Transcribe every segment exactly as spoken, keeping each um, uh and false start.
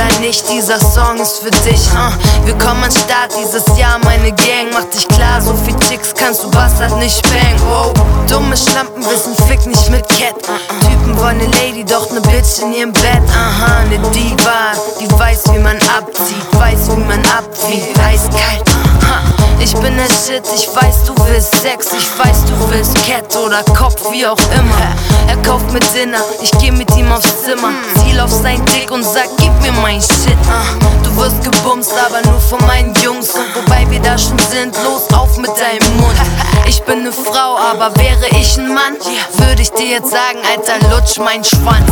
oder nicht, dieser Song ist für dich. uh. Wir kommen an Start dieses Jahr, meine Gang macht dich klar. So viel Chicks kannst du Bastard nicht bang. Wow. Dumme Schlampen wissen, fick nicht mit Cat. Typen wollen ne Lady, doch ne Bitch in ihrem Bett. Aha, ne Diva, die weiß, wie man abzieht, weiß, wie man abwiegt, eiskalt. Ich bin der Shit, ich weiß, du willst Sex, ich weiß, du willst Cat oder Kopf, wie auch immer. Er kauft mir Dinner, ich geh mit ihm aufs Zimmer, ziel auf sein Dick und sag, gib mir mein Shit. Du wirst gebumst, aber nur von meinen Jungs. Und wobei wir da schon sind, los auf mit deinem Mund. Ich bin ne Frau, aber wäre ich ein Mann, würde ich dir jetzt sagen, Alter, lutsch mein Schwanz.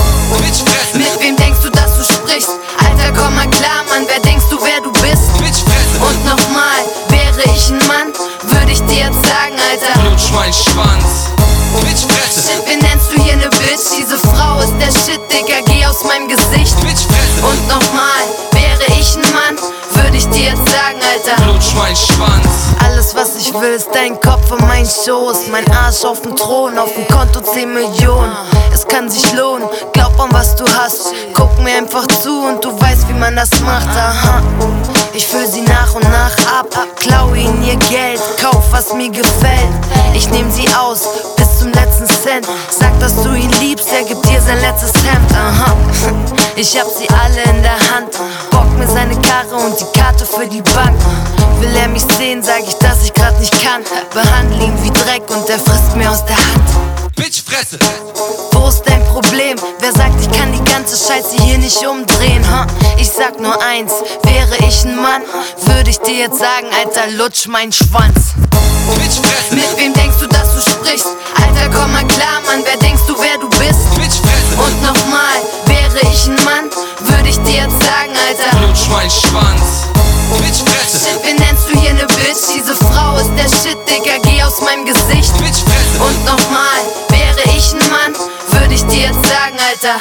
Mit wem denkst du, dass du sprichst? Alter, komm mal klar, Mann, wer denkst du, wer du bist? Und nochmal, wäre ich ein Mann, würde ich dir jetzt sagen, Alter, lutsch mein Schwanz. Shit, wen nennst du hier ne Bitch? Diese Frau ist der Shit, Digga, geh aus meinem Gesicht. Und nochmal, wäre ich ein Mann, würde ich dir jetzt sagen, Alter, lutsch mein Schwanz. Alles, was ich will, ist dein Kopf und mein Schoß. Mein Arsch auf dem Thron, auf dem Konto zehn Millionen. Es kann sich lohnen, glaub an was du hast. Guck mir einfach zu und du weißt, wie man das macht. Aha. Ich füll sie nach und nach ab, klau ihnen ihr Geld, kauf was mir gefällt. Ich nehm sie aus, bis zum letzten Cent. Sag, dass du ihn liebst, er gibt dir sein letztes Hemd. Aha. Ich hab sie alle in der Hand, bock mir seine Karre und die Karte für die Bank. Will er mich sehen, sag ich, dass ich grad nicht kann. Behandle ihn wie Dreck und er frisst mir aus der Hand. Bitchfresse. Wo ist dein Problem? Wer sagt, ich kann die ganze Scheiße hier nicht umdrehen? Huh? Ich sag nur eins, wäre ich ein Mann, würde ich dir jetzt sagen, Alter, lutsch mein Schwanz. Bitchfresse. Mit wem denkst du, dass du sprichst? Alter, komm mal klar, Mann, wer denkst du, wer du bist? Bitchfresse. Und nochmal, wäre ich ein Mann, würde ich dir jetzt sagen, Alter, lutsch mein Schwanz. Bitchfresse. Shit, wen nennst du hier ne Bitch? Diese Frau ist der Shit, Digga, geh aus meinem Gesicht. Bitchfresse. Und nochmal, wäre ich ein Mann, würde ich dir jetzt sagen, Alter,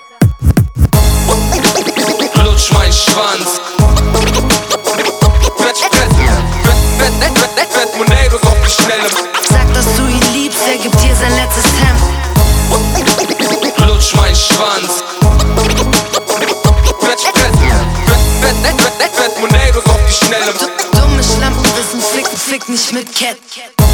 lutsch mein Schwanz. Monedos auf die Schnelle. Sag, dass du ihn liebst, er gibt dir sein letztes Hemd. Lutsch mein Schwanz. Monedos auf die Schnelle. Dumme Schlampen wissen, fick, fick nicht mit Cat.